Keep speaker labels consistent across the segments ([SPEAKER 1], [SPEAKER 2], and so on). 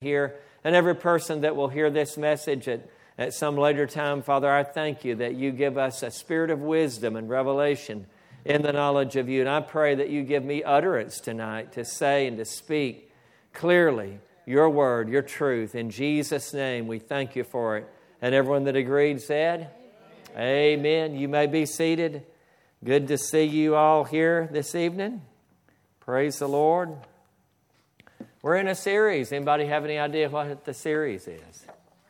[SPEAKER 1] here, and every person that will hear this message at some later time. Father, I thank you that you give us a spirit of wisdom and revelation in the knowledge of you. And I pray that you give me utterance tonight to say and to speak clearly your word, your truth. In Jesus' name, we thank you for it. And everyone that agreed said, Amen. You may be seated. Good to see you all here this evening. Praise the Lord. We're in a series. Anybody have any idea what the series is?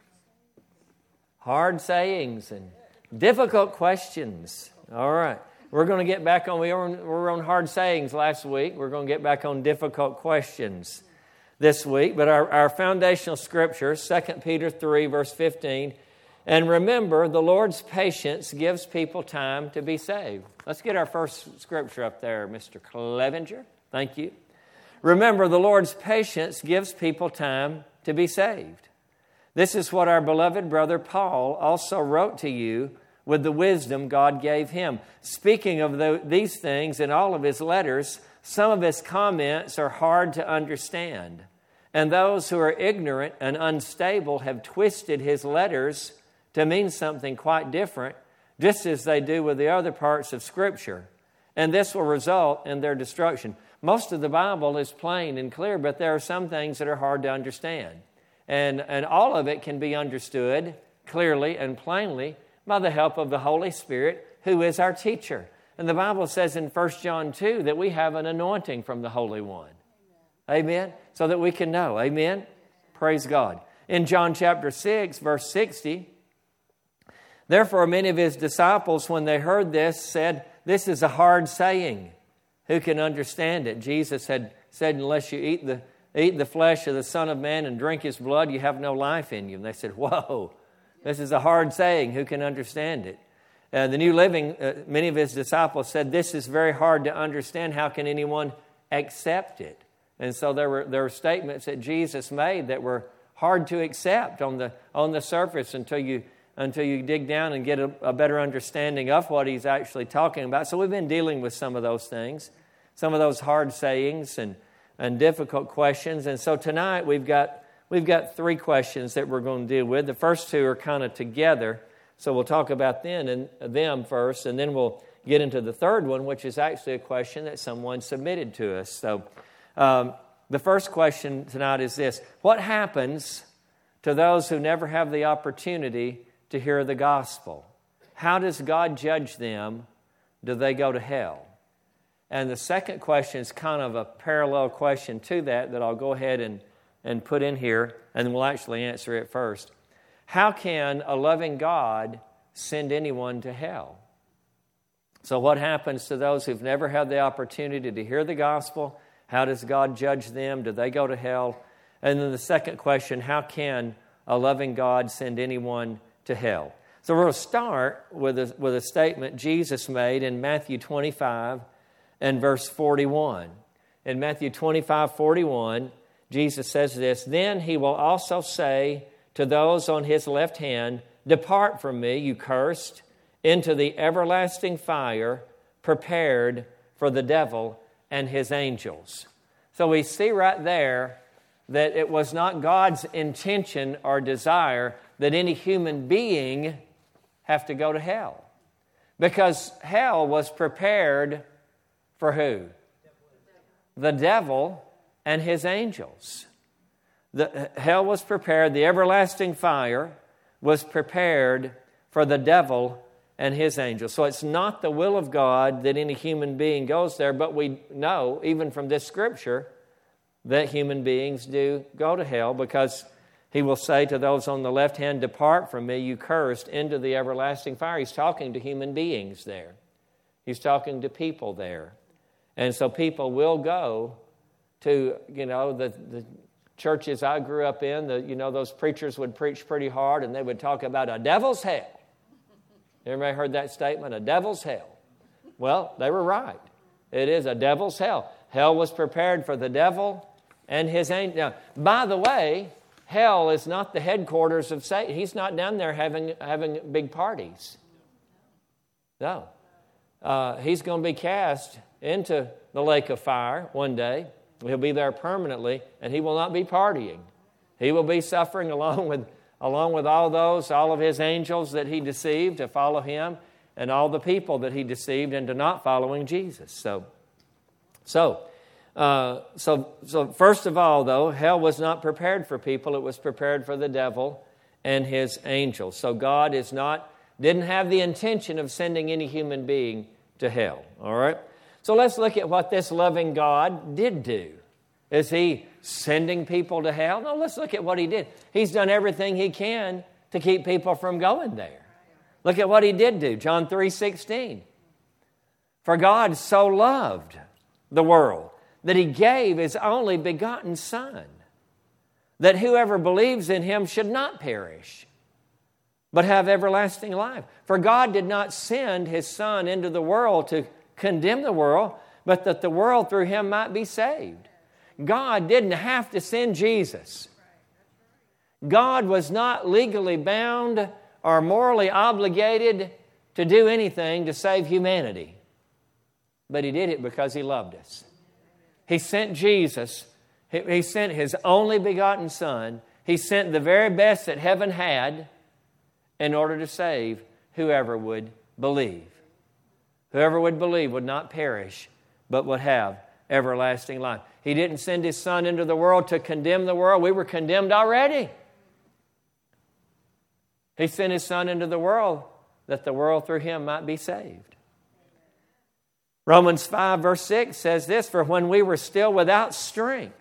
[SPEAKER 1] Hard sayings and difficult questions. All right. We're going to get back on, we were on hard sayings last week. We're going to get back on difficult questions this week. But our foundational scripture, 2 Peter 3, verse 15. And remember, the Lord's patience gives people time to be saved. Let's get our first scripture up there, Mr. Clevenger. Thank you. Remember, the Lord's patience gives people time to be saved. This is what our beloved brother Paul also wrote to you with the wisdom God gave him. Speaking of these things in all of his letters, some of his comments are hard to understand. And those who are ignorant and unstable have twisted his letters to mean something quite different, just as they do with the other parts of Scripture. And this will result in their destruction. Most of the Bible is plain and clear, but there are some things that are hard to understand. And all of it can be understood clearly and plainly by the help of the Holy Spirit, who is our teacher. And the Bible says in 1 John 2 that we have an anointing from the Holy One. Amen? So that we can know. Amen? Praise God. In John chapter 6, verse 60, therefore many of his disciples, when they heard this, said, this is a hard saying. Who can understand it? Jesus had said, unless you eat the flesh of the Son of Man and drink his blood, you have no life in you. And they said, whoa, this is a hard saying. Who can understand it? The New Living, many of his disciples said, this is very hard to understand. How can anyone accept it? And so there were statements that Jesus made that were hard to accept on the surface until you dig down and get a better understanding of what he's actually talking about. So we've been dealing with some of those things, some of those hard sayings and difficult questions. And so tonight we've got three questions that we're going to deal with. The first two are kind of together, so we'll talk about them first, and then we'll get into the third one, which is actually a question that someone submitted to us. So the first question tonight is this: what happens to those who never have the opportunity to hear the gospel? How does God judge them? Do they go to hell? And the second question is kind of a parallel question to that I'll go ahead and put in here, and we'll actually answer it first. How can a loving God send anyone to hell? So what happens to those who've never had the opportunity to hear the gospel? How does God judge them? Do they go to hell? And then the second question, how can a loving God send anyone to hell? So we're going to start with a statement Jesus made in Matthew 25 and verse 41. In Matthew 25:41, Jesus says this, then he will also say to those on his left hand, depart from me, you cursed, into the everlasting fire prepared for the devil and his angels. So we see right there that it was not God's intention or desire that any human being have to go to hell. Because hell was prepared for who? The devil and his angels. Hell was prepared, the everlasting fire was prepared for the devil and his angels. So it's not the will of God that any human being goes there, but we know, even from this scripture, that human beings do go to hell, because he will say to those on the left hand, depart from me, you cursed, into the everlasting fire. He's talking to human beings there. He's talking to people there. And so people will go to, the churches I grew up in, those preachers would preach pretty hard, and they would talk about a devil's hell. Everybody heard that statement, a devil's hell? Well, they were right. It is a devil's hell. Hell was prepared for the devil and his angels. Now, by the way, hell is not the headquarters of Satan. He's not down there having big parties. No. He's going to be cast into the lake of fire one day. He'll be there permanently, and he will not be partying. He will be suffering along with all of his angels that he deceived to follow him, and all the people that he deceived into not following Jesus. So first of all, though, hell was not prepared for people. It was prepared for the devil and his angels. So God didn't have the intention of sending any human being to hell. All right? So let's look at what this loving God did do. Is he sending people to hell? No, let's look at what he did. He's done everything he can to keep people from going there. Look at what he did do. John 3:16. For God so loved the world that he gave his only begotten Son, that whoever believes in him should not perish, but have everlasting life. For God did not send his Son into the world to condemn the world, but that the world through him might be saved. God didn't have to send Jesus. God was not legally bound or morally obligated to do anything to save humanity. But he did it because he loved us. He sent Jesus. He sent his only begotten Son. He sent the very best that heaven had in order to save whoever would believe. Whoever would believe would not perish, but would have everlasting life. He didn't send his Son into the world to condemn the world. We were condemned already. He sent his Son into the world that the world through him might be saved. Romans 5 verse 6 says this, for when we were still without strength,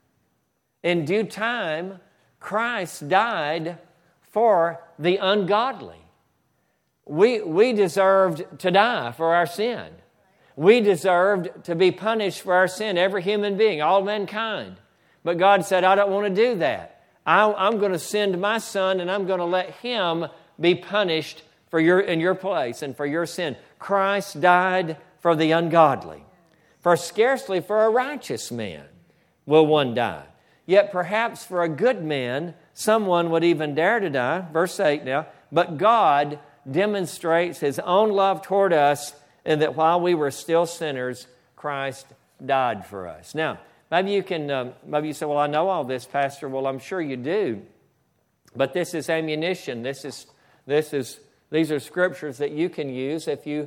[SPEAKER 1] in due time Christ died for the ungodly. We deserved to die for our sin. We deserved to be punished for our sin, every human being, all mankind. But God said, I don't want to do that. I'm going to send my Son, and I'm going to let him be punished in your place and for your sin. Christ died for the ungodly. For scarcely for a righteous man will one die. Yet perhaps for a good man, someone would even dare to die. Verse 8 now. But God demonstrates his own love toward us, and that while we were still sinners, Christ died for us. Now, maybe you say, well, I know all this, Pastor. Well, I'm sure you do. But this is ammunition. These are scriptures that you can use if you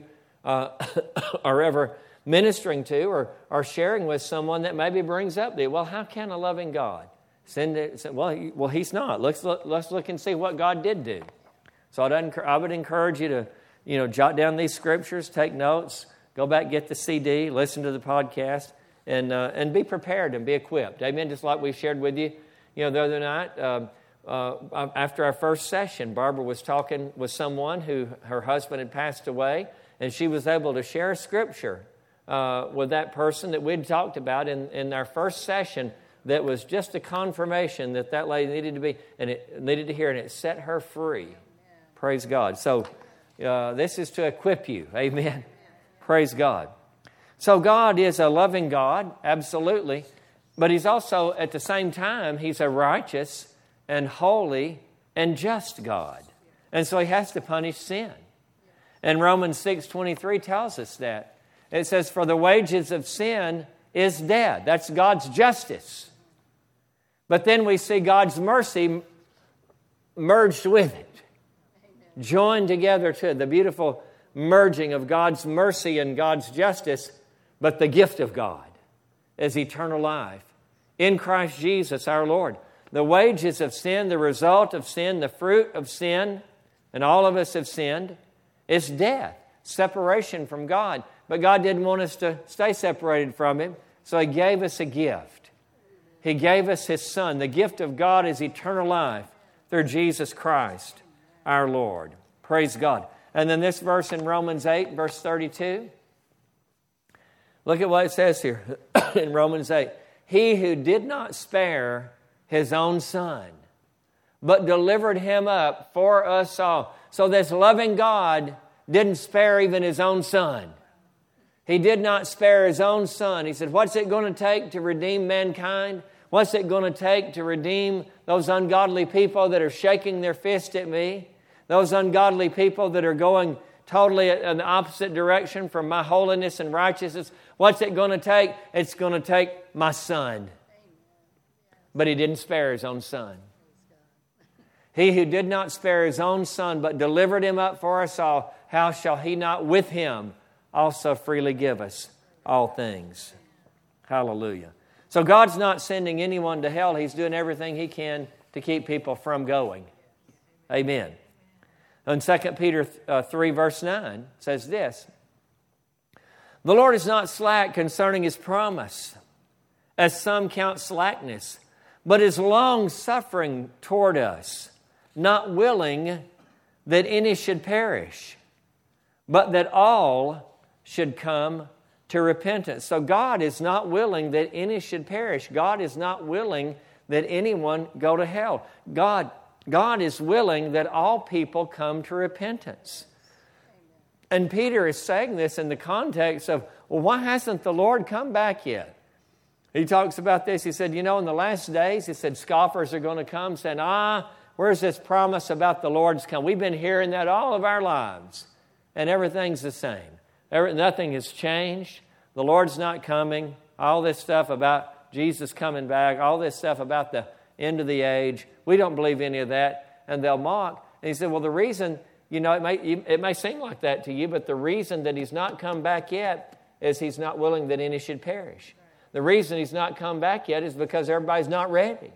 [SPEAKER 1] are ever ministering to or sharing with someone that maybe brings up well, how can a loving God send it? Well, he's not. Let's look and see what God did do. So I would encourage you to jot down these scriptures, take notes, go back, get the CD, listen to the podcast, and be prepared and be equipped. Amen. Just like we shared with you, the other night, after our first session, Barbara was talking with someone who her husband had passed away, and she was able to share scripture with that person that we'd talked about in our first session. That was just a confirmation that lady needed to hear, and it set her free. Praise God. So this is to equip you. Amen. Praise God. So God is a loving God, absolutely. But he's also, at the same time, he's a righteous and holy and just God. And so he has to punish sin. And Romans 6:23 tells us that. It says, for the wages of sin is death. That's God's justice. But then we see God's mercy merged with it. Joined together to the beautiful merging of God's mercy and God's justice, but the gift of God is eternal life in Christ Jesus our Lord. The wages of sin, the result of sin, the fruit of sin, and all of us have sinned, is death, separation from God. But God didn't want us to stay separated from him, so he gave us a gift. He gave us his Son. The gift of God is eternal life through Jesus Christ our Lord. Praise God. And then this verse in Romans 8, verse 32. Look at what it says here in Romans 8. He who did not spare his own Son, but delivered him up for us all. So this loving God didn't spare even his own Son. He did not spare his own Son. He said, what's it going to take to redeem mankind? What's it going to take to redeem those ungodly people that are shaking their fist at me? Those ungodly people that are going totally in the opposite direction from my holiness and righteousness. What's it going to take? It's going to take my Son. But he didn't spare his own Son. He who did not spare His own Son, but delivered Him up for us all, how shall He not with Him also freely give us all things? Hallelujah. So God's not sending anyone to hell. He's doing everything He can to keep people from going. Amen. And 2 Peter 3 verse 9 says this, the Lord is not slack concerning His promise, as some count slackness, but is long-suffering toward us, not willing that any should perish, but that all should come to repentance. So God is not willing that any should perish. God is not willing that anyone go to hell. God is willing that all people come to repentance. And Peter is saying this in the context of, well, why hasn't the Lord come back yet? He talks about this. He said, in the last days, he said, scoffers are going to come saying, where's this promise about the Lord's come? We've been hearing that all of our lives, and everything's the same. Nothing has changed. The Lord's not coming. All this stuff about Jesus coming back, all this stuff about the end of the age, we don't believe any of that. And they'll mock. And he said, well, the reason, it may seem like that to you, but the reason that He's not come back yet is He's not willing that any should perish. The reason He's not come back yet is because everybody's not ready.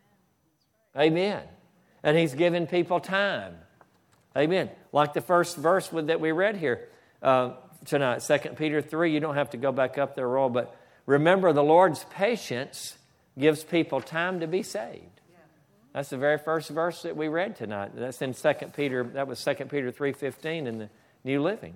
[SPEAKER 1] Amen. And He's given people time. Amen. Like the first verse that we read here tonight, 2 Peter 3. You don't have to go back up there, Roy, but remember the Lord's patience gives people time to be saved. That's the very first verse that we read tonight. That's in 2 Peter. That was 2 Peter 3:15 in the New Living.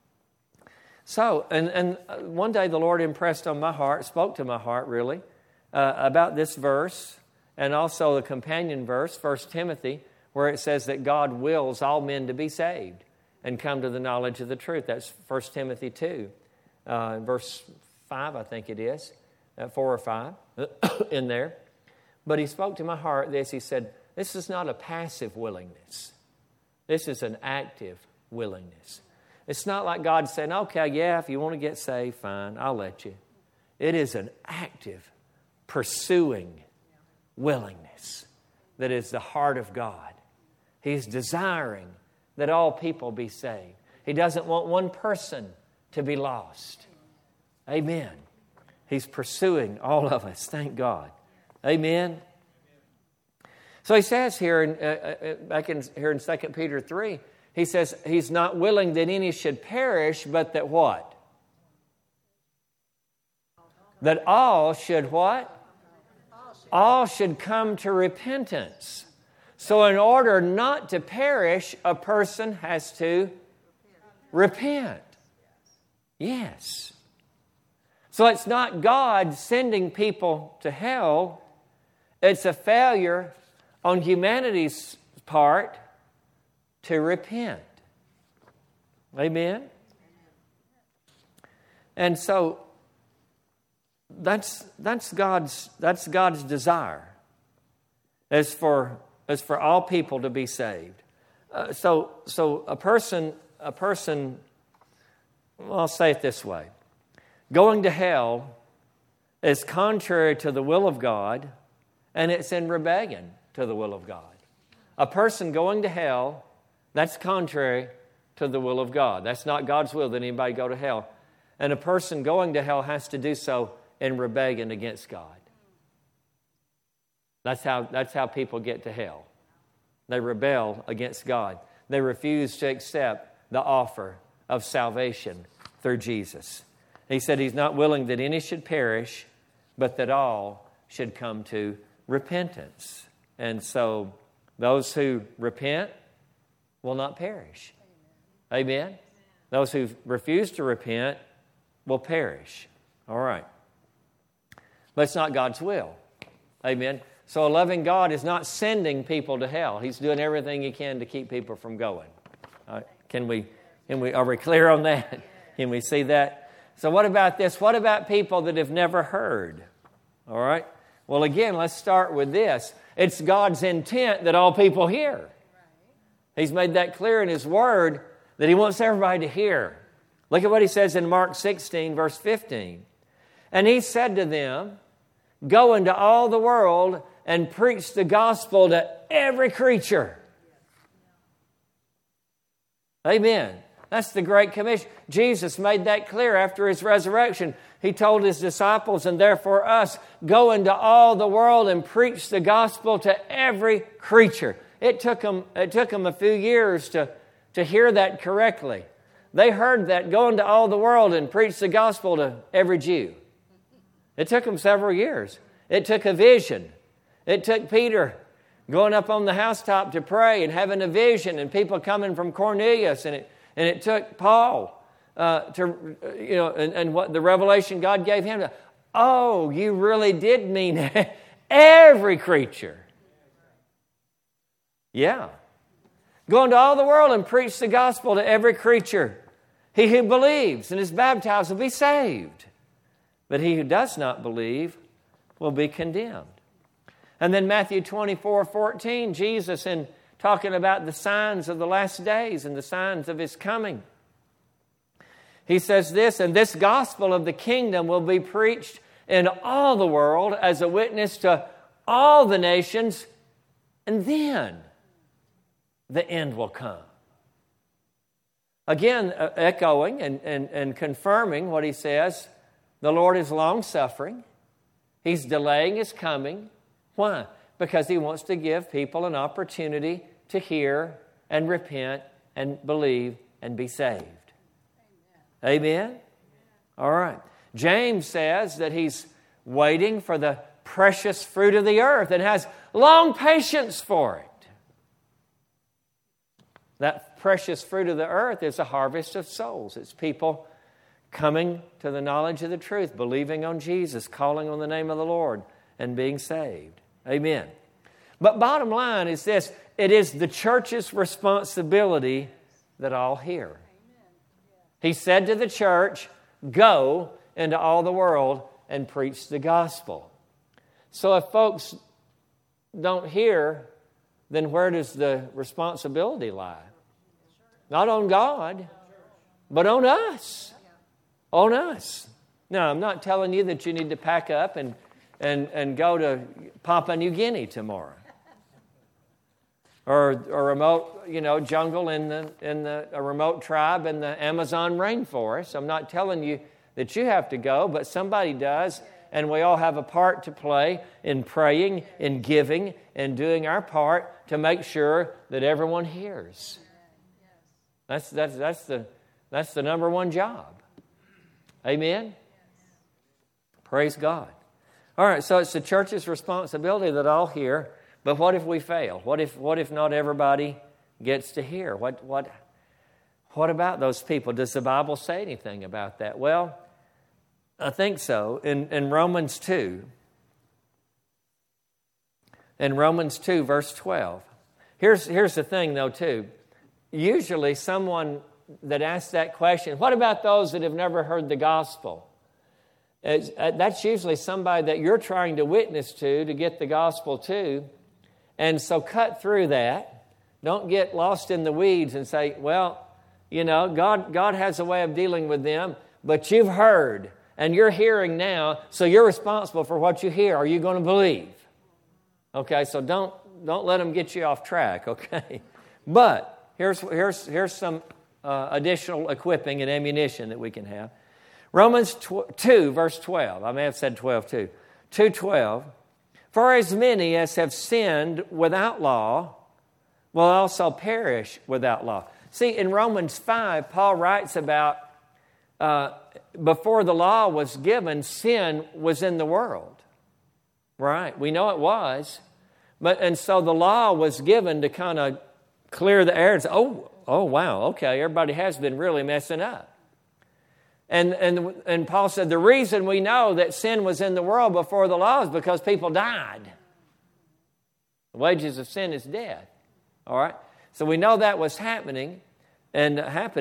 [SPEAKER 1] So, and one day the Lord impressed on my heart, spoke to my heart really, about this verse and also the companion verse, 1 Timothy, where it says that God wills all men to be saved and come to the knowledge of the truth. That's 1 Timothy 2, verse 5, I think it is, 4 or 5 in there. But he spoke to my heart this. He said, this is not a passive willingness. This is an active willingness. It's not like God saying, okay, yeah, if you want to get saved, fine, I'll let you. It is an active, pursuing willingness that is the heart of God. He's desiring that all people be saved. He doesn't want one person to be lost. Amen. He's pursuing all of us. Thank God. Amen. So he says here, here in 2 Peter 3, he says He's not willing that any should perish, but that what? That all should what? All should come to repentance. So in order not to perish, a person has to repent. Yes. So it's not God sending people to hell. It's a failure on humanity's part to repent. Amen? And so that's God's desire, as for all people to be saved. So a person, well, I'll say it this way. Going to hell is contrary to the will of God, and it's in rebellion to the will of God. A person going to hell, that's contrary to the will of God. That's not God's will that anybody go to hell. And a person going to hell has to do so in rebellion against God. That's how people get to hell. They rebel against God. They refuse to accept the offer of salvation through Jesus. He said He's not willing that any should perish, but that all should come to repentance. And so those who repent will not perish. Amen? Those who refuse to repent will perish. All right. But it's not God's will. Amen? So a loving God is not sending people to hell. He's doing everything He can to keep people from going. All right. Are we clear on that? Can we see that? So what about this? What about people that have never heard? All right. Well, again, let's start with this. It's God's intent that all people hear. He's made that clear in His Word that He wants everybody to hear. Look at what He says in Mark 16, verse 15. And He said to them, go into all the world and preach the gospel to every creature. Amen. That's the Great Commission. Jesus made that clear after His resurrection. He told His disciples, and therefore us, go into all the world and preach the gospel to every creature. It took them a few years to hear that correctly. They heard that, go into all the world and preach the gospel to every Jew. It took them several years. It took a vision. It took Peter going up on the housetop to pray and having a vision, and people coming from Cornelius, and it took Paul and what the revelation God gave him. Oh, you really did mean every creature. Yeah. Go into all the world and preach the gospel to every creature. He who believes and is baptized will be saved, but he who does not believe will be condemned. And then Matthew 24:14, Jesus, in talking about the signs of the last days and the signs of His coming, He says this, and this gospel of the kingdom will be preached in all the world as a witness to all the nations, and then the end will come. Again, echoing and confirming what He says, the Lord is long-suffering. He's delaying His coming. Why? Because He wants to give people an opportunity to hear and repent and believe and be saved. Amen? Amen? All right. James says that He's waiting for the precious fruit of the earth and has long patience for it. That precious fruit of the earth is a harvest of souls. It's people coming to the knowledge of the truth, believing on Jesus, calling on the name of the Lord, and being saved. Amen. But bottom line is this, it is the church's responsibility that all hear. He said to the church, go into all the world and preach the gospel. So if folks don't hear, then where does the responsibility lie? Not on God, but on us. On us. Now, I'm not telling you that you need to pack up and go to Papua New Guinea tomorrow. Or a remote, jungle in a remote tribe in the Amazon rainforest. I'm not telling you that you have to go, but somebody does, and we all have a part to play in praying, in giving, and doing our part to make sure that everyone hears. That's the number one job. Amen? Praise God. All right, so it's the church's responsibility that all hear. But what if we fail? What if not everybody gets to hear? What about those people? Does the Bible say anything about that? Well, I think so. In Romans 2, verse 12. Here's the thing, though, too. Usually someone that asks that question, what about those that have never heard the gospel? That's usually somebody that you're trying to witness to get the gospel to. And so cut through that. Don't get lost in the weeds and say, well, God has a way of dealing with them, but you've heard and you're hearing now, so you're responsible for what you hear. Are you going to believe? Okay, so don't let them get you off track, okay? But here's some additional equipping and ammunition that we can have. Romans 2, verse 12. I may have said 12 too. 2:12. For as many as have sinned without law will also perish without law. See, in Romans 5, Paul writes about before the law was given, sin was in the world. Right? We know it was. And so the law was given to kind of clear the air and say, oh, wow, okay, everybody has been really messing up. And Paul said, the reason we know that sin was in the world before the law is because people died. The wages of sin is death. All right? So we know that was happening. And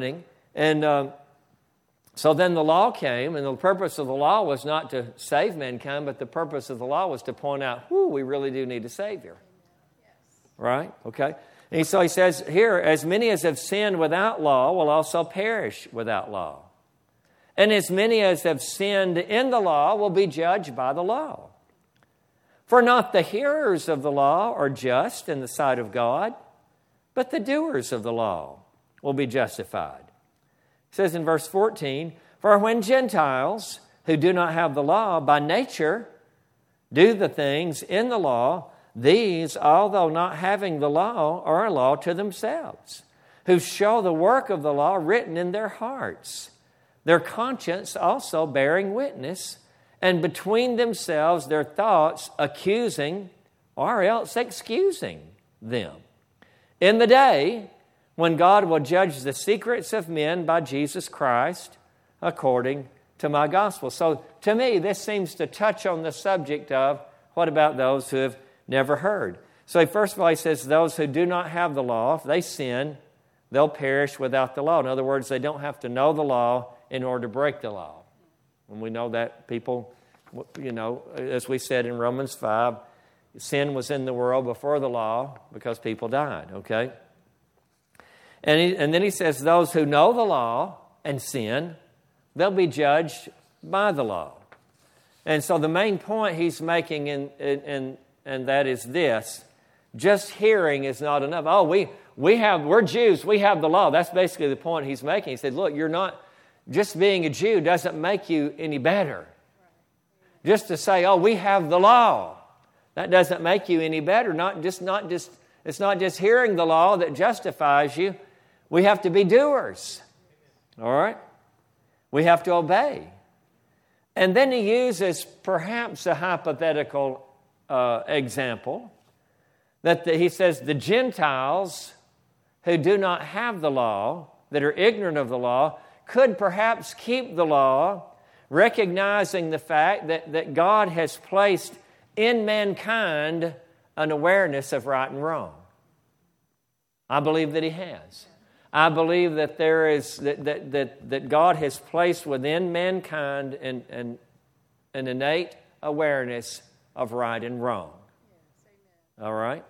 [SPEAKER 1] so then the law came, and the purpose of the law was not to save mankind, but the purpose of the law was to point out, we really do need a Savior. Right? Okay? And so he says here, as many as have sinned without law will also perish without law. And as many as have sinned in the law will be judged by the law. For not the hearers of the law are just in the sight of God, but the doers of the law will be justified. It says in verse 14, For when Gentiles who do not have the law by nature do the things in the law, these, although not having the law, are a law to themselves, who show the work of the law written in their hearts, their conscience also bearing witness, and between themselves their thoughts accusing or else excusing them. In the day when God will judge the secrets of men by Jesus Christ according to my gospel. So to me, this seems to touch on the subject of what about those who have never heard. So first of all, he says those who do not have the law, if they sin, they'll perish without the law. In other words, they don't have to know the law in order to break the law. And we know that people, as we said in Romans 5, sin was in the world before the law because people died, okay? And then he says those who know the law and sin, they'll be judged by the law. And so the main point he's making, and that is this: just hearing is not enough. Oh, we're Jews, we have the law. That's basically the point he's making. He said, look, you're not, just being a Jew doesn't make you any better. Just to say, oh, we have the law, that doesn't make you any better. It's not just hearing the law that justifies you. We have to be doers. All right? We have to obey. And then he uses perhaps a hypothetical example that he says the Gentiles who do not have the law, that are ignorant of the law, could perhaps keep the law, recognizing the fact that God has placed in mankind an awareness of right and wrong. I believe that he has. I believe that there is that God has placed within mankind an innate awareness of right and wrong. All right?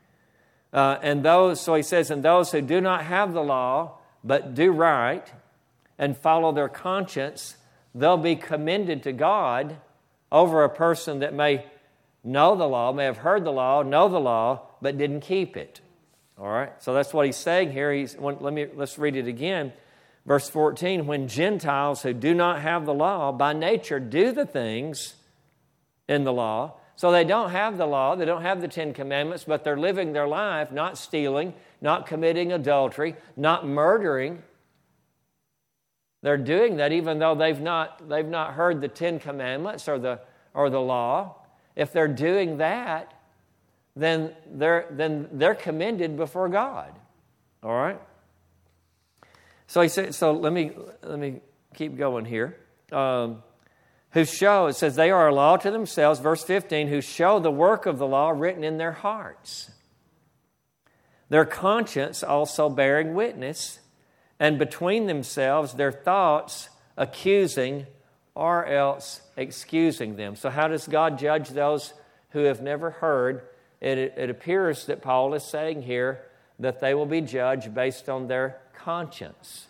[SPEAKER 1] So he says, and those who do not have the law, but do right and follow their conscience, they'll be commended to God over a person that may know the law, may have heard the law, know the law, but didn't keep it. All right, so that's what he's saying here. Let's read it again. Verse 14, when Gentiles who do not have the law by nature do the things in the law, so they don't have the law, they don't have the 10 Commandments, but they're living their life not stealing, not committing adultery, not murdering. They're doing that even though they've not heard the 10 Commandments or the law. If they're doing that, then they're commended before God. All right? So he said, so let me keep going here. Who show, it says, they are a law to themselves, verse 15, who show the work of the law written in their hearts, their conscience also bearing witness, and between themselves their thoughts accusing or else excusing them. So how does God judge those who have never heard? It appears that Paul is saying here that they will be judged based on their conscience.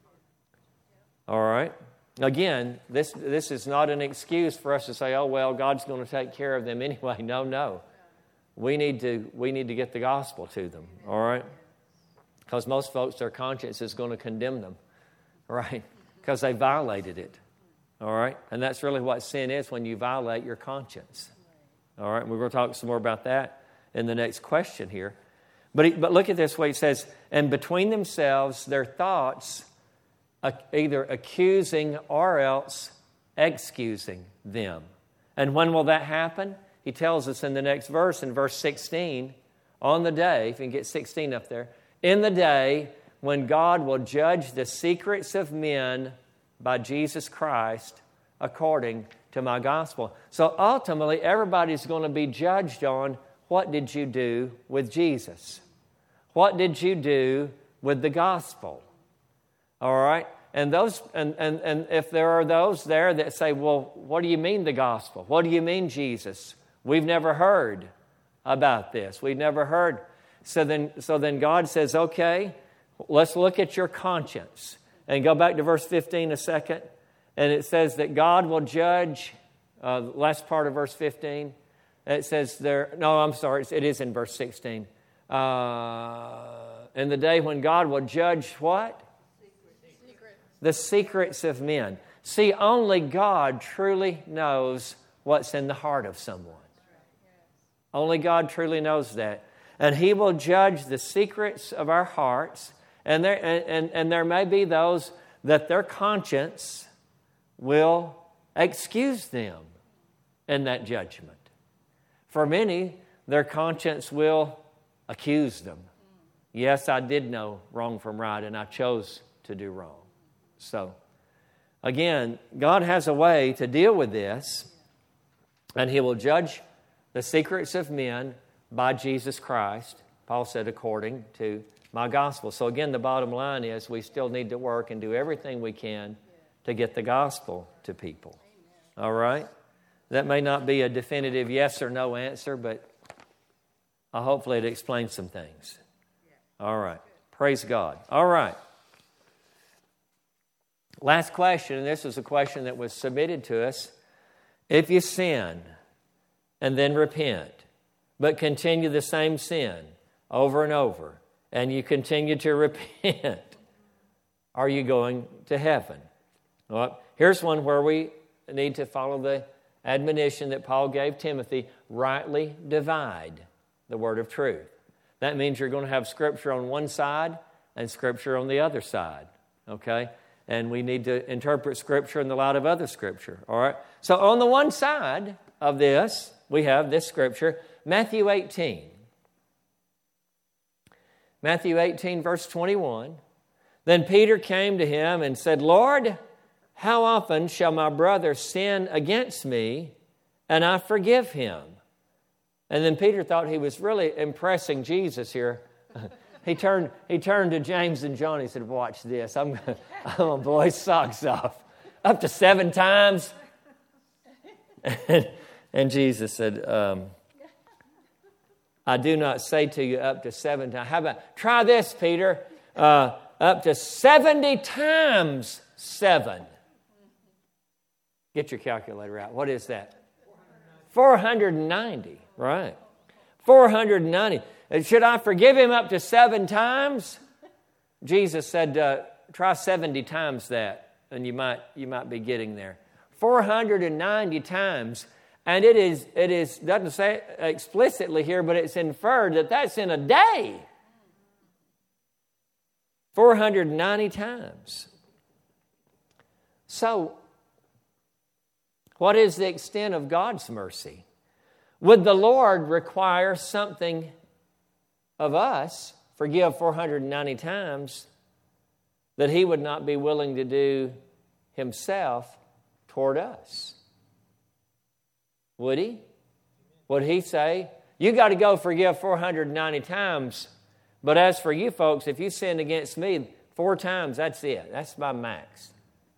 [SPEAKER 1] All right? Again, this is not an excuse for us to say, oh, well, God's going to take care of them anyway. No. We need to get the gospel to them, all right? Because most folks, their conscience is going to condemn them, right? Because they violated it, all right? And that's really what sin is, when you violate your conscience. All right, we're going to talk some more about that in the next question here. But look at this way. It says, and between themselves their thoughts either accusing or else excusing them. And when will that happen? He tells us in the next verse, in verse 16, on the day, if you can get 16 up there, in the day when God will judge the secrets of men by Jesus Christ according to my gospel. So ultimately, everybody's going to be judged on what did you do with Jesus? What did you do with the gospel? All right? And if there are those there that say, well, what do you mean the gospel? What do you mean Jesus? We've never heard about this. We've never heard. So then God says, okay, let's look at your conscience. And go back to verse 15 a second. And it says that God will judge, last part of verse 15, It says there, no, I'm sorry, it is in verse 16. In the day when God will judge what? The secrets of men. See, only God truly knows what's in the heart of someone. Only God truly knows that. And He will judge the secrets of our hearts. And there may be those that their conscience will excuse them in that judgment. For many, their conscience will accuse them. Yes, I did know wrong from right, and I chose to do wrong. So, again, God has a way to deal with this, and He will judge the secrets of men by Jesus Christ. Paul said, according to my gospel. So again, the bottom line is we still need to work and do everything we can to get the gospel to people. All right? That may not be a definitive yes or no answer, but hopefully it explains some things. All right. Praise God. All right. Last question, and this is a question that was submitted to us. If you sin and then repent, but continue the same sin over and over, and you continue to repent, are you going to heaven? Well, here's one where we need to follow the admonition that Paul gave Timothy, rightly divide the word of truth. That means you're going to have Scripture on one side and Scripture on the other side, okay? And we need to interpret Scripture in the light of other Scripture, all right? So on the one side of this, we have this Scripture, Matthew 18. Matthew 18, verse 21. Then Peter came to him and said, Lord, how often shall my brother sin against me and I forgive him? And then Peter thought he was really impressing Jesus here. He turned to James and John. He said, watch this. I'm going to blow his socks off. Up to 7 times. And Jesus said, I do not say to you up to 7 times. How about, try this, Peter. Up to 70 times 7. Get your calculator out. What is that? 490. Right. 490. Should I forgive him up to 7 times? Jesus said, try 70 times that, and you might be getting there. 490 times. And it is doesn't say explicitly here, but it's inferred that that's in a day. 490 times. So, what is the extent of God's mercy? Would the Lord require something of us, forgive 490 times, that He would not be willing to do Himself toward us? Would He? Would He say, you got to go forgive 490 times, but as for you folks, if you sin against me 4 times, that's it. That's my max.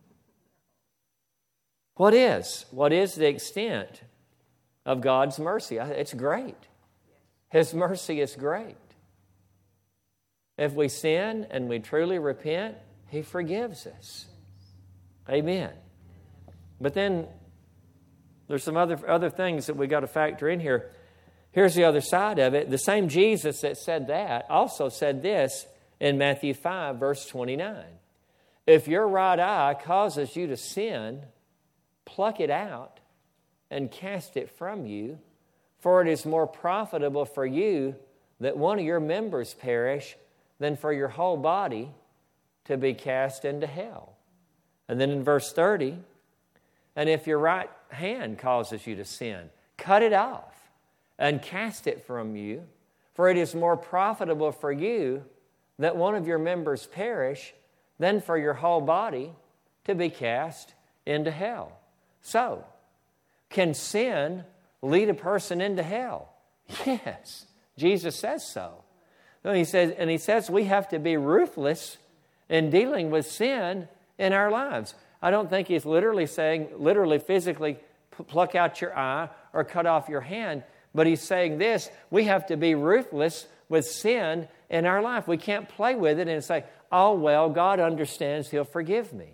[SPEAKER 1] What is the extent of God's mercy? It's great. His mercy is great. If we sin and we truly repent, He forgives us. Amen. But then there's some other things that we got to factor in here. Here's the other side of it. The same Jesus that said that also said this in Matthew 5, verse 29. If your right eye causes you to sin, pluck it out and cast it from you, for it is more profitable for you that one of your members perish than for your whole body to be cast into hell. And then in verse 30, and if your right hand causes you to sin, cut it off and cast it from you, for it is more profitable for you that one of your members perish than for your whole body to be cast into hell. So, can sin lead a person into hell? Yes, Jesus says so. He says we have to be ruthless in dealing with sin in our lives. I don't think He's literally saying, physically pluck out your eye or cut off your hand, but He's saying this, we have to be ruthless with sin in our life. We can't play with it and say, oh, well, God understands, He'll forgive me.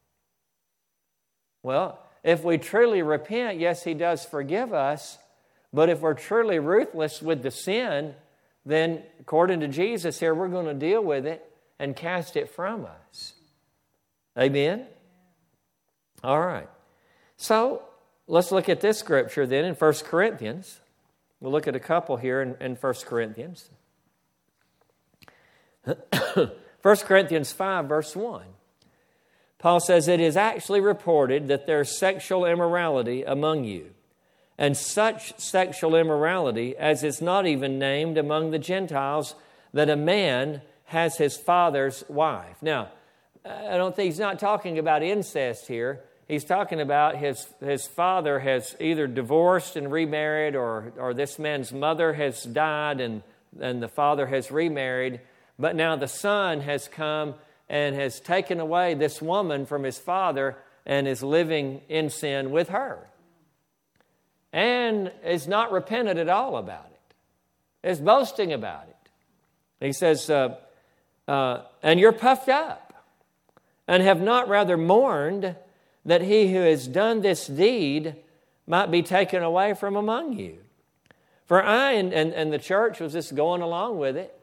[SPEAKER 1] Well, if we truly repent, yes, He does forgive us, But if we're truly ruthless with the sin, then according to Jesus here, we're going to deal with it and cast it from us. Amen? All right. So let's look at this scripture then in 1 Corinthians. We'll look at a couple here in 1 Corinthians. 1 Corinthians 5, verse 1. Paul says, "It is actually reported that there's sexual immorality among you, and such sexual immorality as is not even named among the Gentiles, that a man has his father's wife." Now, I don't think he's not talking about incest here. He's talking about his father has either divorced and remarried, or this man's mother has died and the father has remarried. But now the son has come and has taken away this woman from his father and is living in sin with her. And is not repentant at all about it. Is boasting about it. He says, "And you're puffed up, and have not rather mourned that he who has done this deed might be taken away from among you. For I," and the church was just going along with it.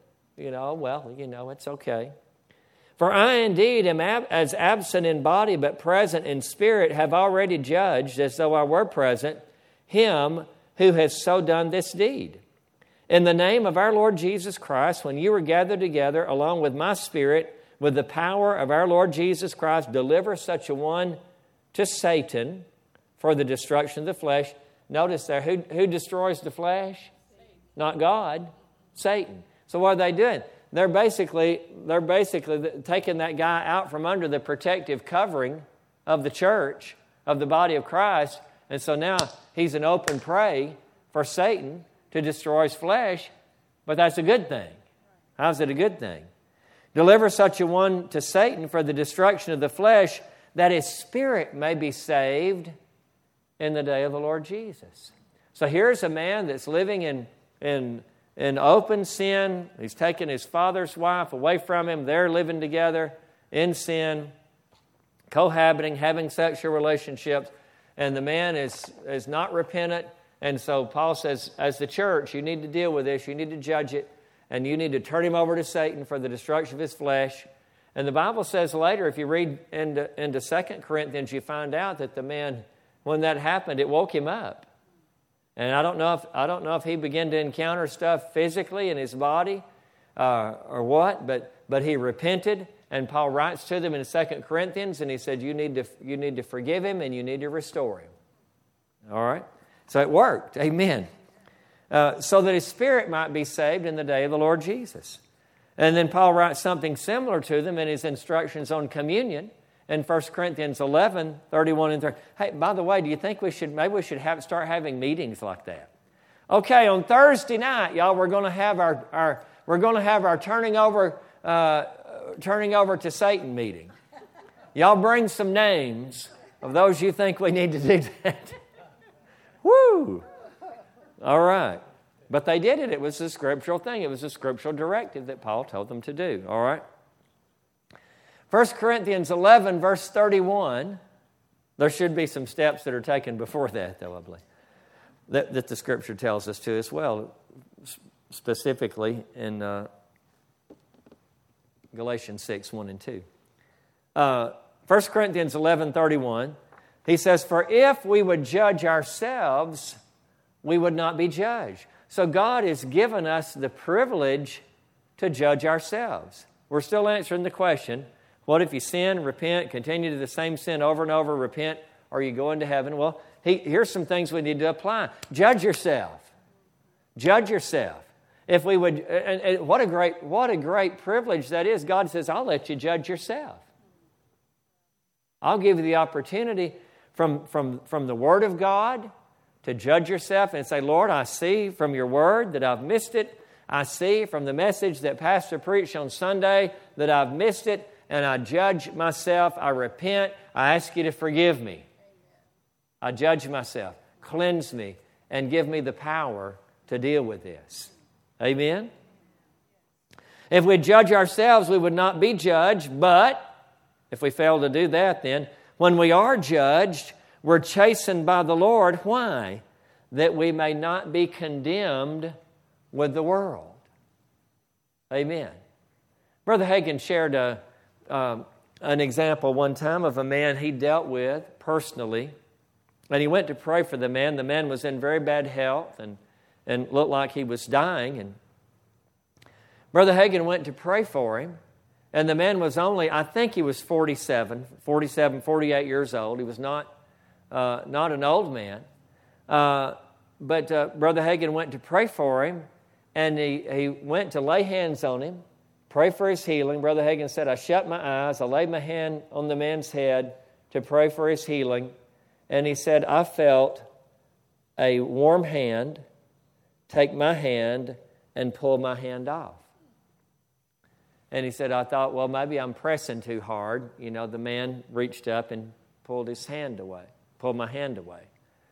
[SPEAKER 1] It's okay. "For I indeed am as absent in body, but present in spirit, have already judged, as though I were present, him who has so done this deed. In the name of our Lord Jesus Christ, when you were gathered together, along with my spirit, with the power of our Lord Jesus Christ, deliver such a one to Satan for the destruction of the flesh." Notice there, who destroys the flesh? Not God, Satan. So what are they doing? They're basically taking that guy out from under the protective covering of the church, of the body of Christ. And so now he's an open prey for Satan to destroy his flesh. But that's a good thing. How's it a good thing? "Deliver such a one to Satan for the destruction of the flesh, that his spirit may be saved in the day of the Lord Jesus." So here's a man that's living in open sin. He's taken his father's wife away from him. They're living together in sin, cohabiting, having sexual relationships. And the man is not repentant. And so Paul says, as the church, you need to deal with this. You need to judge it. And you need to turn him over to Satan for the destruction of his flesh. And the Bible says later, if you read into 2 Corinthians, you find out that the man, when that happened, it woke him up. And I don't know if he began to encounter stuff physically in his body or what, but he repented. And Paul writes to them in 2 Corinthians, and he said, you need to forgive him and you need to restore him. All right? So it worked. Amen. So that his spirit might be saved in the day of the Lord Jesus. And then Paul writes something similar to them in his instructions on communion in 1 Corinthians 11, 31 and 30. Hey, by the way, do you think we should start having meetings like that? Okay, on Thursday night, y'all, we're going to have our turning over to Satan meeting. Y'all bring some names of those you think we need to do that. Woo! All right. But they did it. It was a scriptural thing. It was a scriptural directive that Paul told them to do. All right. 1 Corinthians 11, verse 31. There should be some steps that are taken before that, though, I believe, that the scripture tells us to as well, specifically in Galatians 6, 1 and 2. 1 Corinthians 11, 31. He says, "For if we would judge ourselves, we would not be judged." So God has given us the privilege to judge ourselves. We're still answering the question, what if you sin, repent, continue to the same sin over and over, repent, or you go into heaven? Well, here's some things we need to apply. Judge yourself. Judge yourself. If we would, and what a great privilege that is. God says, I'll let you judge yourself. I'll give you the opportunity from the Word of God to judge yourself and say, Lord, I see from your Word that I've missed it. I see from the message that Pastor preached on Sunday that I've missed it, and I judge myself. I repent. I ask you to forgive me. I judge myself. Cleanse me and give me the power to deal with this. Amen? If we judge ourselves, we would not be judged, but if we fail to do that, then when we are judged, we're chastened by the Lord. Why? that we may not be condemned with the world. Amen. Brother Hagin shared an example one time of a man he dealt with personally, and he went to pray for the man. The man was in very bad health and looked like he was dying, and Brother Hagin went to pray for him, and the man was only, I think he was 48 years old. He was not an old man. But Brother Hagin went to pray for him, and he went to lay hands on him, pray for his healing. Brother Hagin said, I shut my eyes, I laid my hand on the man's head to pray for his healing, and he said, I felt a warm hand take my hand and pull my hand off. And he said, I thought, well, maybe I'm pressing too hard. You know, the man reached up and pulled my hand away.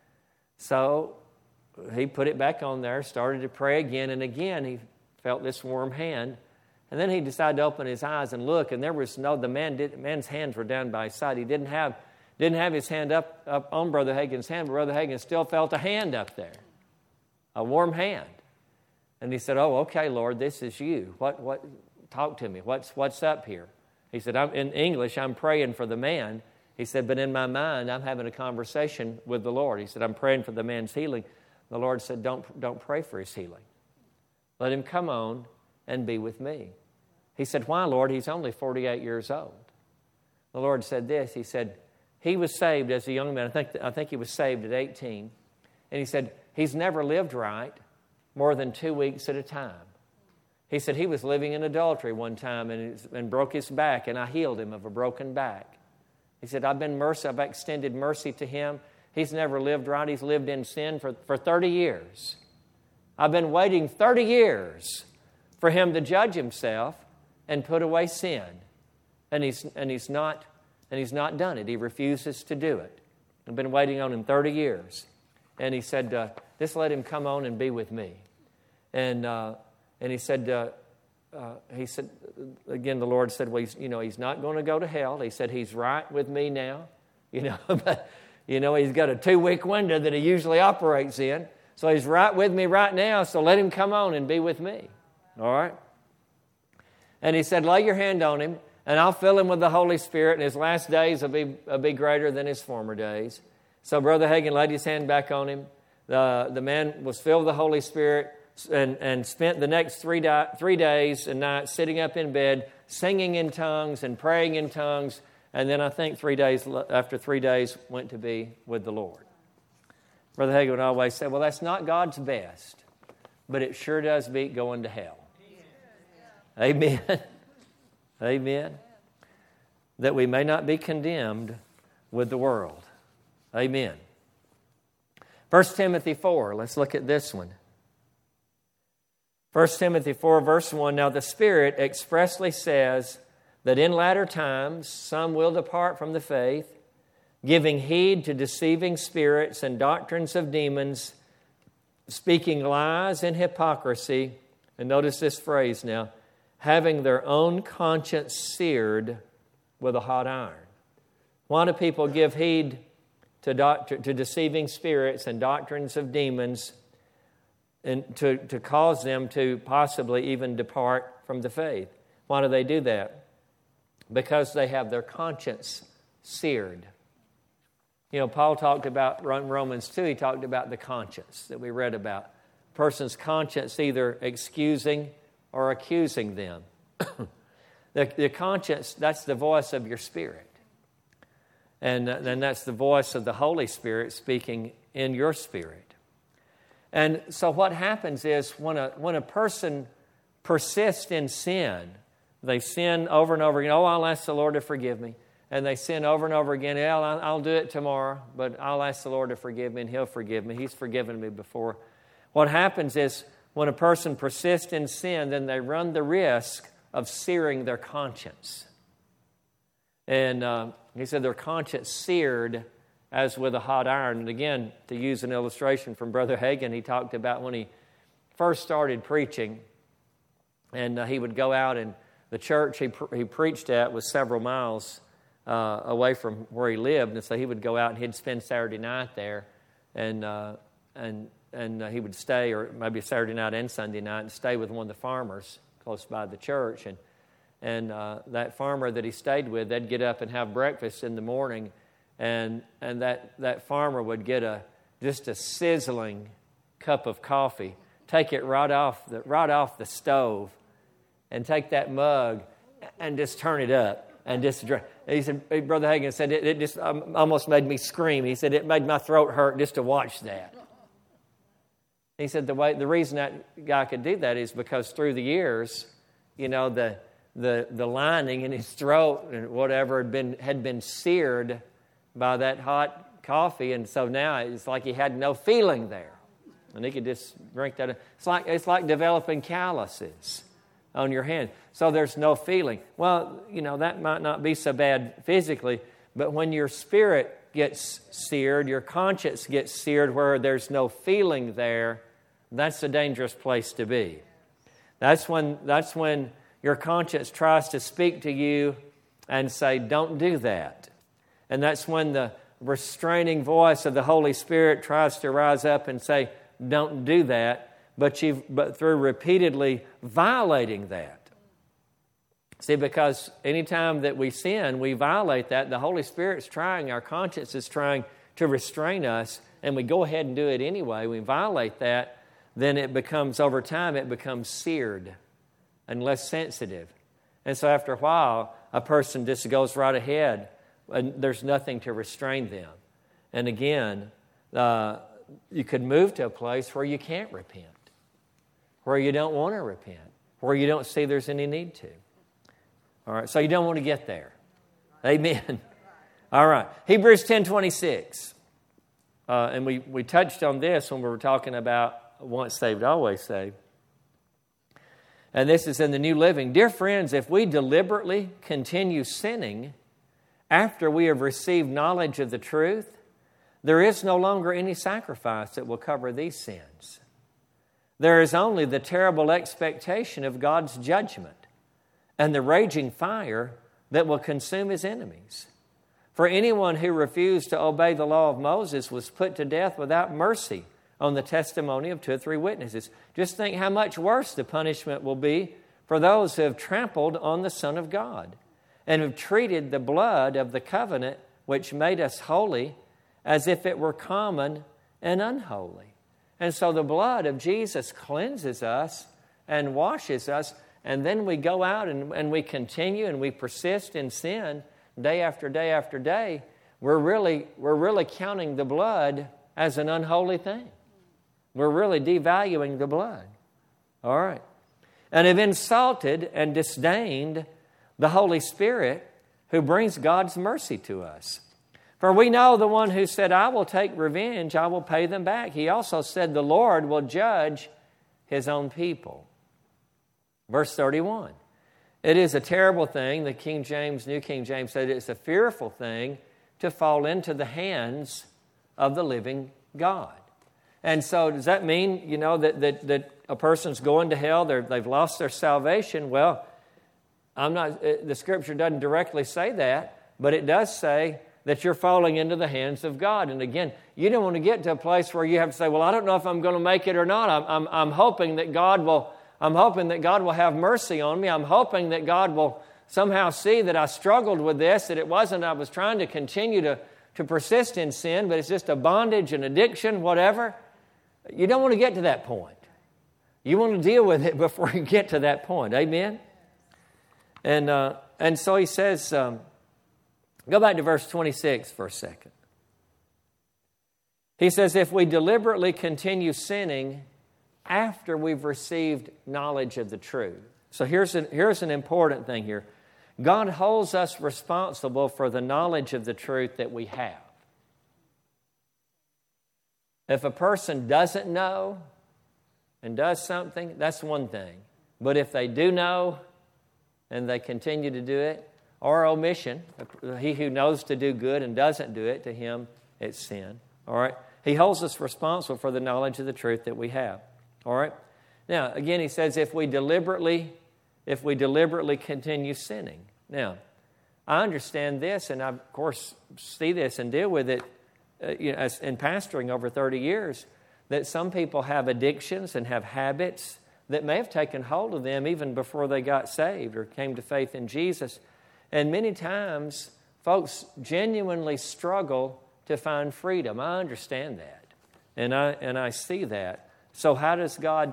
[SPEAKER 1] So he put it back on there, started to pray again, and again he felt this warm hand. And then he decided to open his eyes and look, and there was the man's hands were down by his side. He didn't have his hand up on Brother Hagin's hand, but Brother Hagin still felt a hand up there, a warm hand. And he said, oh, okay, Lord, this is you. What? Talk to me. What's up here? He said, in English, I'm praying for the man. He said, but in my mind, I'm having a conversation with the Lord. He said, I'm praying for the man's healing. The Lord said, don't pray for his healing. Let him come on and be with me. He said, why, Lord? He's only 48 years old. The Lord said this. He said, he was saved as a young man. I think he was saved at 18. And he said, he's never lived right more than 2 weeks at a time. He said he was living in adultery one time and broke his back, and I healed him of a broken back. He said, I've extended mercy to him. He's never lived right. He's lived in sin for 30 years. I've been waiting 30 years for him to judge himself and put away sin. And he's not done it. He refuses to do it. I've been waiting on him 30 years. And he said, just let him come on and be with me. And he said, again, the Lord said, well, he's not going to go to hell. He said, he's right with me now. But, he's got a 2-week window that he usually operates in. So he's right with me right now, so let him come on and be with me. All right? And he said, lay your hand on him, and I'll fill him with the Holy Spirit, and his last days will be greater than his former days. So Brother Hagin laid his hand back on him. The man was filled with the Holy Spirit, and spent the next 3 days and nights sitting up in bed, singing in tongues and praying in tongues. And then I think after 3 days, went to be with the Lord. Brother Hagin would always say, well, that's not God's best, but it sure does beat going to hell. Amen. Amen. That we may not be condemned with the world. Amen. 1 Timothy 4, let's look at this one. 1 Timothy 4, verse 1, now the Spirit expressly says that in latter times some will depart from the faith, giving heed to deceiving spirits and doctrines of demons, speaking lies and hypocrisy. And notice this phrase now, having their own conscience seared with a hot iron. Why do people give heed to deceiving spirits and doctrines of demons, and to cause them to possibly even depart from the faith? Why do they do that? Because they have their conscience seared. Paul talked about, in Romans 2, he talked about the conscience that we read about. A person's conscience either excusing or accusing them. The conscience, that's the voice of your spirit. And that's the voice of the Holy Spirit speaking in your spirit. And so what happens is when a person persists in sin, they sin over and over again. Oh, I'll ask the Lord to forgive me. And they sin over and over again. Yeah, I'll do it tomorrow, but I'll ask the Lord to forgive me, and He'll forgive me. He's forgiven me before. What happens is when a person persists in sin, then they run the risk of searing their conscience. And he said their conscience seared as with a hot iron. And again, to use an illustration from Brother Hagin, he talked about when he first started preaching, and he would go out, and the church he preached at was several miles away from where he lived, and so he would go out and he'd spend Saturday night there, and he would stay, or maybe Saturday night and Sunday night, and stay with one of the farmers close by the church. And that farmer that he stayed with, they'd get up and have breakfast in the morning, and that farmer would get just a sizzling cup of coffee, take it right off the stove, and take that mug and just turn it up and just drink. He said, Brother Hagin said, it just almost made me scream. He said, it made my throat hurt just to watch that. He said the reason that guy could do that is because through the years, the lining in his throat and whatever had been seared by that hot coffee, and so now it's like he had no feeling there, and he could just drink that. It's like developing calluses on your hand, so there's no feeling. Well, that might not be so bad physically, but when your spirit gets seared, your conscience gets seared where there's no feeling there, that's a dangerous place to be. That's when your conscience tries to speak to you and say, don't do that. And that's when the restraining voice of the Holy Spirit tries to rise up and say, don't do that, but through repeatedly violating that. See, because anytime that we sin, we violate that, the Holy Spirit's trying, our conscience is trying to restrain us, and we go ahead and do it anyway, we violate that, then over time, it becomes seared and less sensitive. And so after a while, a person just goes right ahead, and there's nothing to restrain them. And again, you could move to a place where you can't repent, where you don't want to repent, where you don't see there's any need to. All right, so you don't want to get there. Amen. All right, Hebrews 10:26. And we touched on this when we were talking about once saved, always saved. And this is in the New Living. Dear friends, if we deliberately continue sinning after we have received knowledge of the truth, there is no longer any sacrifice that will cover these sins. There is only the terrible expectation of God's judgment and the raging fire that will consume His enemies. For anyone who refused to obey the law of Moses was put to death without mercy on the testimony of 2 or 3 witnesses. Just think how much worse the punishment will be for those who have trampled on the Son of God and have treated the blood of the covenant which made us holy as if it were common and unholy. And so the blood of Jesus cleanses us and washes us, and then we go out and we continue and we persist in sin day after day after day. We're really counting the blood as an unholy thing. We're really devaluing the blood. All right. And have insulted and disdained the Holy Spirit who brings God's mercy to us. For we know the one who said, I will take revenge, I will pay them back. He also said, the Lord will judge His own people. Verse 31. It is a terrible thing, the New King James said it's a fearful thing to fall into the hands of the living God. And so does that mean, that a person's going to hell, they've lost their salvation? Well, the Scripture doesn't directly say that, but it does say that you're falling into the hands of God. And again, you don't want to get to a place where you have to say, well, I don't know if I'm going to make it or not. I'm hoping that God will have mercy on me. I'm hoping that God will somehow see that I struggled with this, that it wasn't I was trying to continue to persist in sin, but it's just a bondage, an addiction, whatever. You don't want to get to that point. You want to deal with it before you get to that point. Amen? And so he says, go back to verse 26 for a second. He says, if we deliberately continue sinning after we've received knowledge of the truth. So here's an important thing here. God holds us responsible for the knowledge of the truth that we have. If a person doesn't know and does something, that's one thing. But if they do know and they continue to do it, or omission, he who knows to do good and doesn't do it, to him it's sin. All right? He holds us responsible for the knowledge of the truth that we have. All right? Now, again, he says if we deliberately continue sinning. Now, I understand this, and I, of course, see this and deal with it in pastoring over 30 years, that some people have addictions and have habits that may have taken hold of them even before they got saved or came to faith in Jesus. And many times, folks genuinely struggle to find freedom. I understand that, and I see that. So how does God,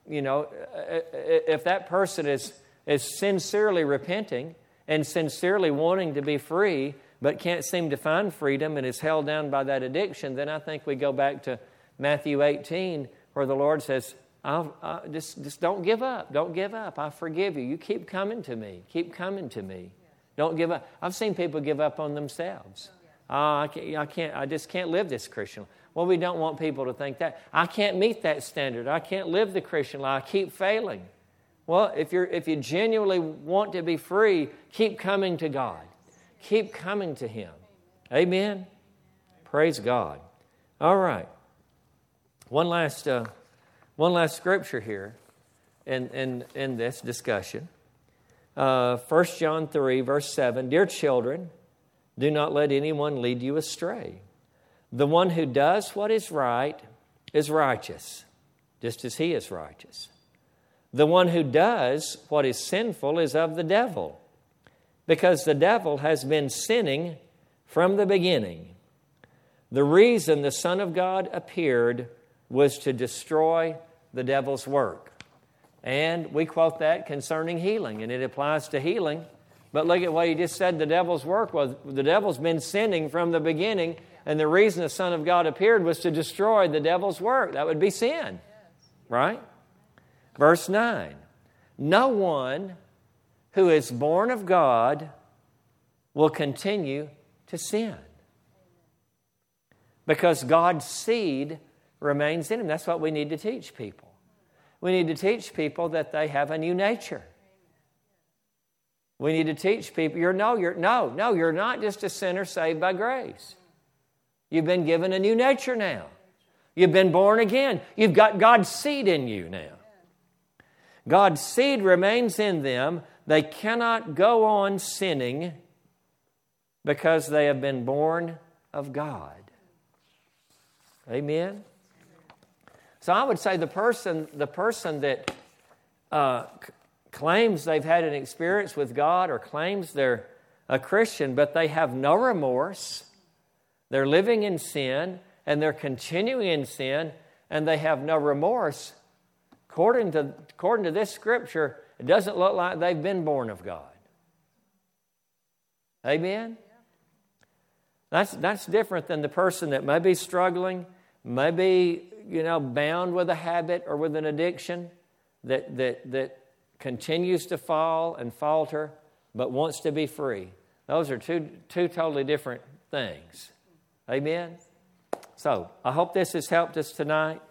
[SPEAKER 1] if that person is sincerely repenting and sincerely wanting to be free, but can't seem to find freedom and is held down by that addiction, then I think we go back to Matthew 18, where the Lord says, just don't give up. Don't give up. I forgive you. You keep coming to me. Keep coming to me. Don't give up. I've seen people give up on themselves. I just can't live this Christian life. Well, we don't want people to think that. I can't meet that standard. I can't live the Christian life. I keep failing. Well, if you genuinely want to be free, keep coming to God. Keep coming to Him. Amen? Praise God. All right. One last scripture here in this discussion. 1 John 3, verse 7, Dear children, do not let anyone lead you astray. The one who does what is right is righteous, just as he is righteous. The one who does what is sinful is of the devil, because the devil has been sinning from the beginning. The reason the Son of God appeared was to destroy the devil's work. And we quote that concerning healing, and it applies to healing. But look at what he just said the devil's work was. The devil's been sinning from the beginning, and the reason the Son of God appeared was to destroy the devil's work. That would be sin, right? Verse 9, no one who is born of God will continue to sin, because God's seed remains in him. That's what we need to teach people. We need to teach people that they have a new nature. We need to teach people, you're not just a sinner saved by grace. You've been given a new nature now. You've been born again. You've got God's seed in you now. God's seed remains in them. They cannot go on sinning because they have been born of God. Amen? So I would say the person that claims they've had an experience with God or claims they're a Christian, but they have no remorse, they're living in sin, and they're continuing in sin, and they have no remorse, according to this Scripture, it doesn't look like they've been born of God. Amen? That's different than the person that may be struggling, may be bound with a habit or with an addiction that continues to fall and falter, but wants to be free. Those are two totally different things. Amen? So, I hope this has helped us tonight.